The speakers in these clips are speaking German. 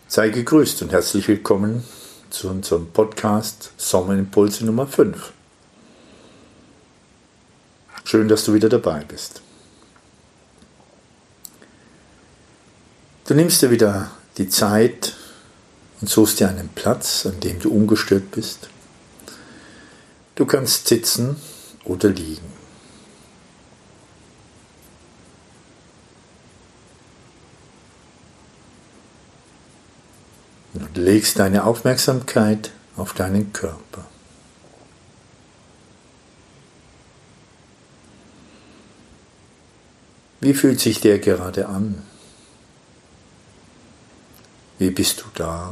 Sei gegrüßt und herzlich willkommen zu unserem Podcast Sommerimpulse Nummer 5. Schön, dass du wieder dabei bist. Du nimmst dir wieder die Zeit und suchst dir einen Platz, an dem du ungestört bist. Du kannst sitzen oder liegen. Und legst deine Aufmerksamkeit auf deinen Körper. Wie fühlt sich der gerade an? Wie bist du da?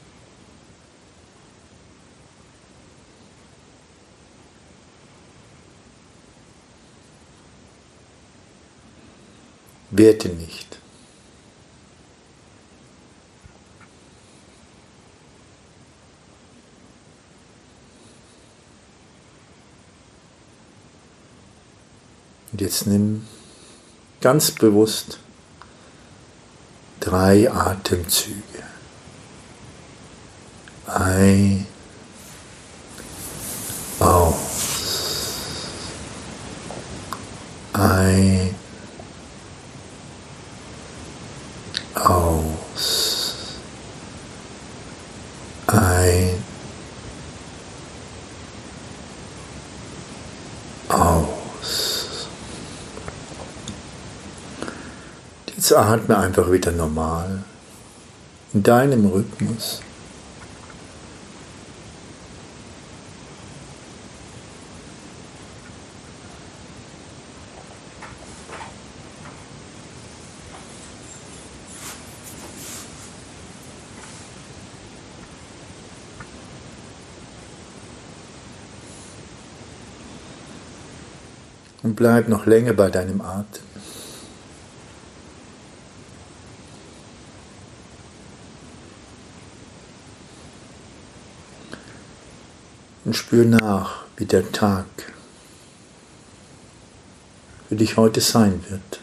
Werte nicht. Und jetzt nimm ganz bewusst 3 Atemzüge. Ein, aus, ein, aus, ein, aus. Jetzt atme einfach wieder normal in deinem Rhythmus. Und bleib noch länger bei deinem Atem. Und spür nach, wie der Tag für dich heute sein wird.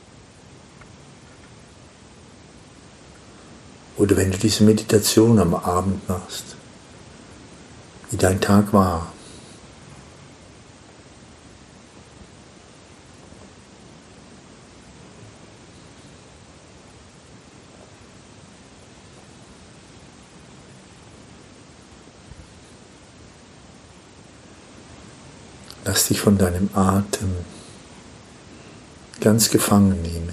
Oder wenn du diese Meditation am Abend machst, wie dein Tag war. Lass dich von deinem Atem ganz gefangen nehmen.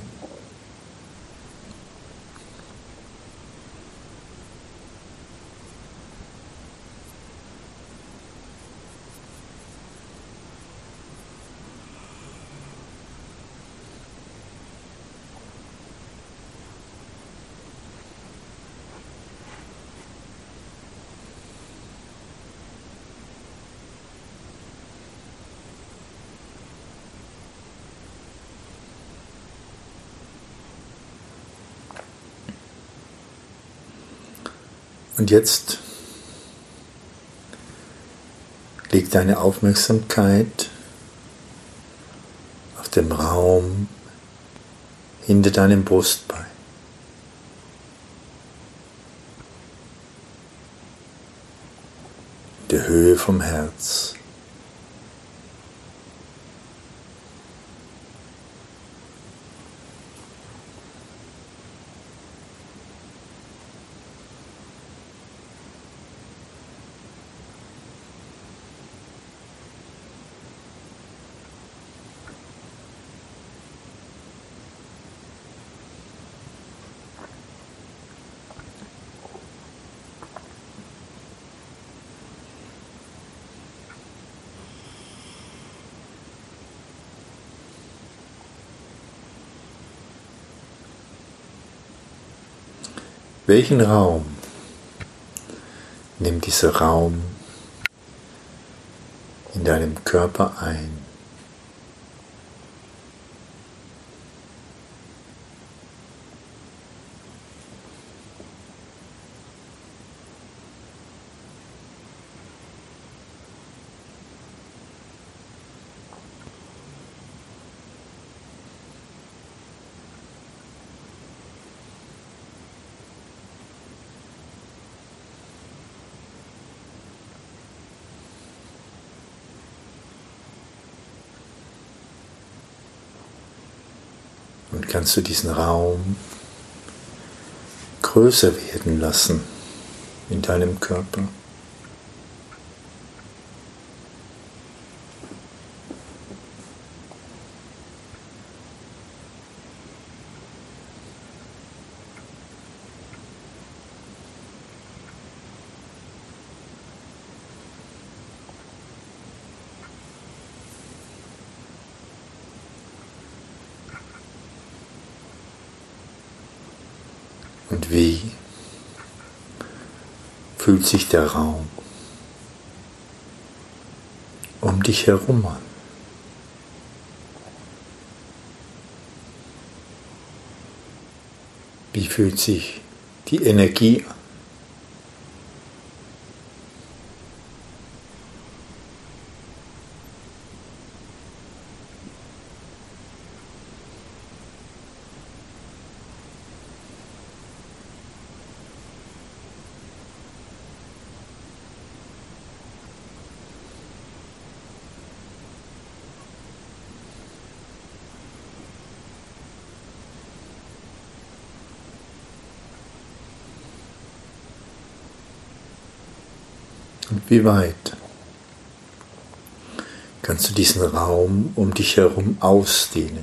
Und jetzt leg deine Aufmerksamkeit auf dem Raum hinter deinem Brustbein. Der Höhe vom Herz. Welchen Raum nimmt dieser Raum in deinem Körper ein? Dann kannst du diesen Raum größer werden lassen in deinem Körper. Und wie fühlt sich der Raum um dich herum an? Wie fühlt sich die Energie an? Und wie weit kannst du diesen Raum um dich herum ausdehnen?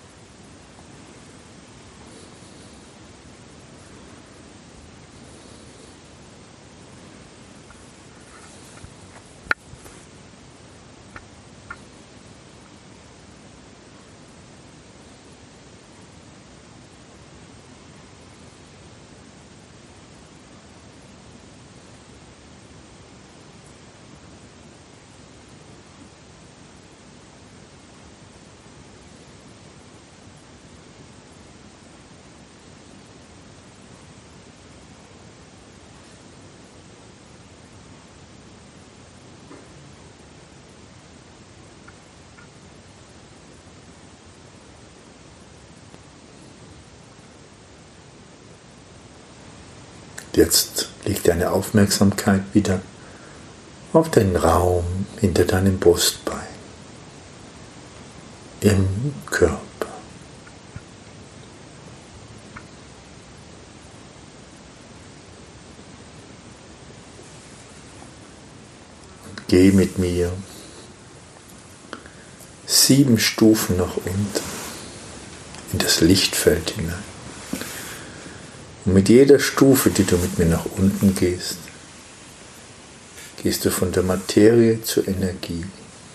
Jetzt liegt deine Aufmerksamkeit wieder auf den Raum hinter deinem Brustbein, im Körper. Und geh mit mir 7 Stufen nach unten in das Lichtfeld hinein. Und mit jeder Stufe, die du mit mir nach unten gehst, gehst du von der Materie zur Energie.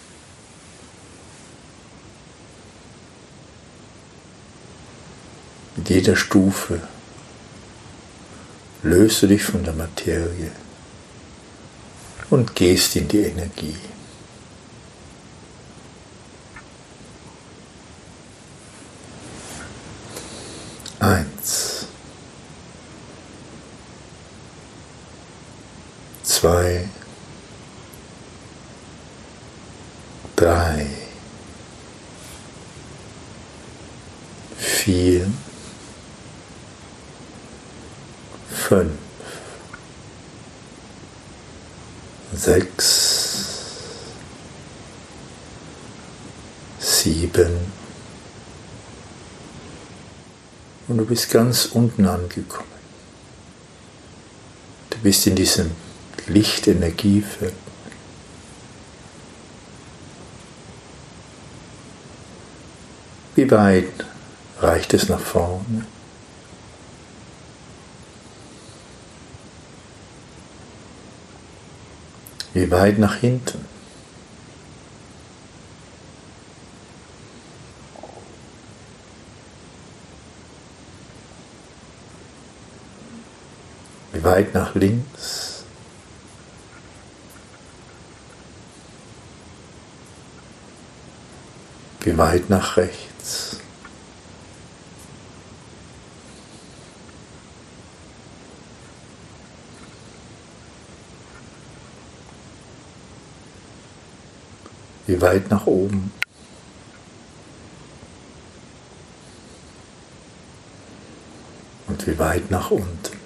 Mit jeder Stufe löst du dich von der Materie und gehst in die Energie. Eins. 2, 3, 4, 5, 6, 7 und du bist ganz unten angekommen. Du bist in diesem Lichtenergiefeld. Wie weit reicht es nach vorne? Wie weit nach hinten? Wie weit nach links? Wie weit nach rechts? Wie weit nach oben? Und wie weit nach unten?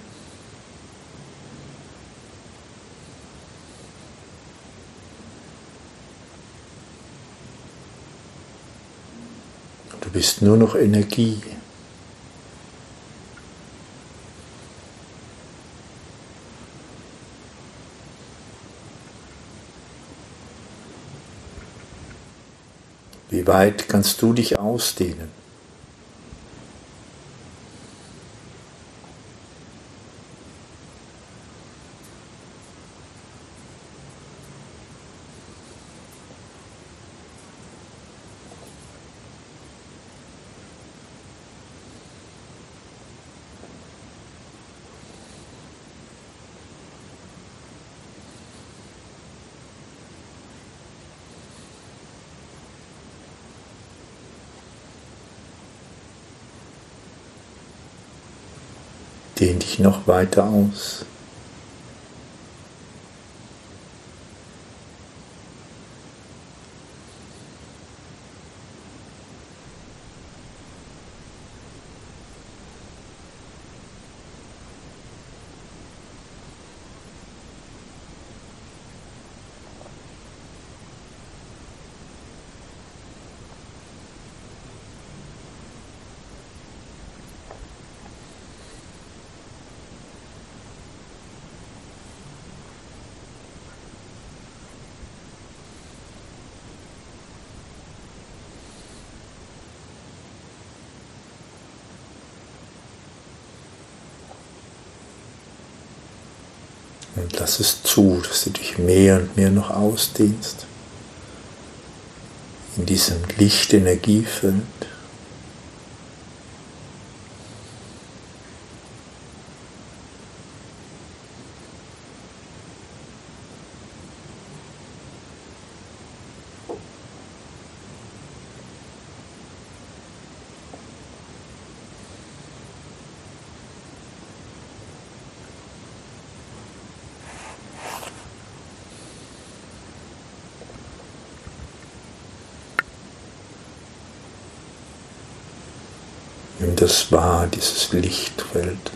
Du bist nur noch Energie. Wie weit kannst du dich ausdehnen? Dehn dich noch weiter aus. Und lass es zu, dass du dich mehr und mehr noch ausdehnst in diesem Lichtenergiefeld. Nimm das wahr, dieses Lichtfeld.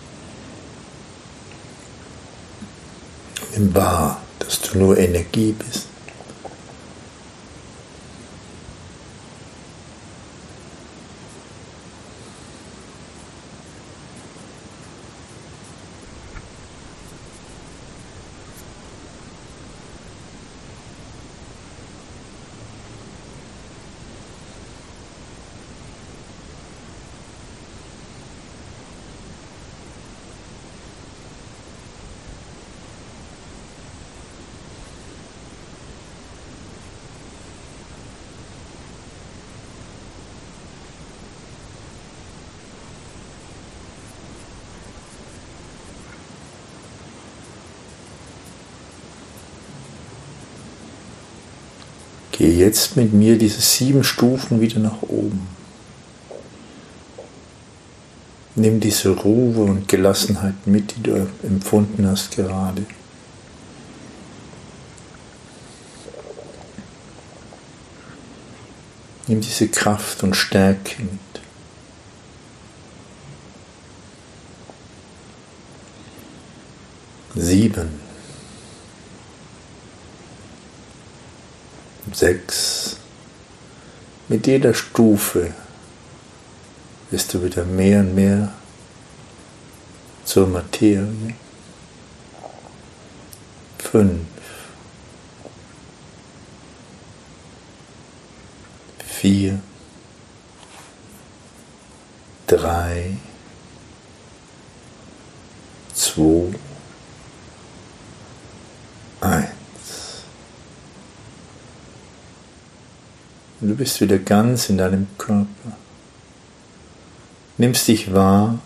Nimm wahr, dass du nur Energie bist. Gehe jetzt mit mir diese 7 Stufen wieder nach oben. Nimm diese Ruhe und Gelassenheit mit, die du empfunden hast gerade. Nimm diese Kraft und Stärke mit. Sieben. 6. Mit jeder Stufe wirst du wieder mehr und mehr zur Materie. 5. 4. 3. 2. 1. Und du bist wieder ganz in deinem Körper. Nimmst dich wahr.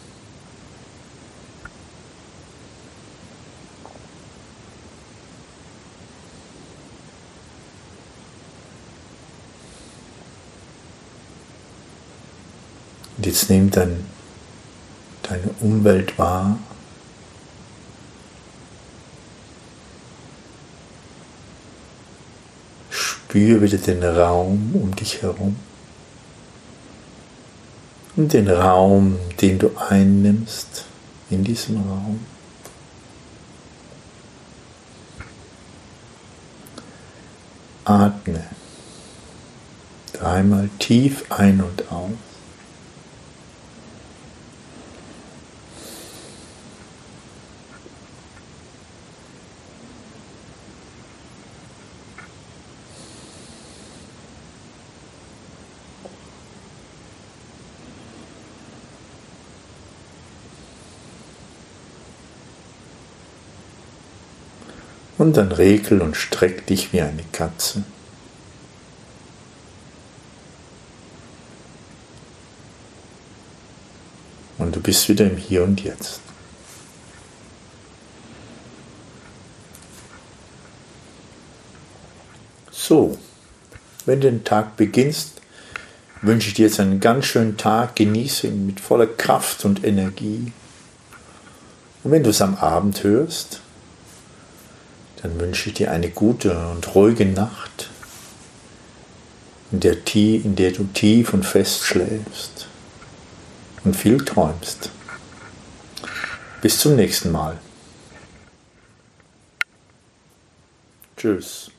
Und jetzt nimm deine Umwelt wahr. Spüre wieder den Raum um dich herum und den Raum, den du einnimmst in diesem Raum. Atme 3-mal tief ein und aus. Und dann regel und streck dich wie eine Katze. Und du bist wieder im Hier und Jetzt. So, wenn du den Tag beginnst, wünsche ich dir jetzt einen ganz schönen Tag, genieße ihn mit voller Kraft und Energie. Und wenn du es am Abend hörst, dann wünsche ich dir eine gute und ruhige Nacht, in der du tief und fest schläfst und viel träumst. Bis zum nächsten Mal. Tschüss.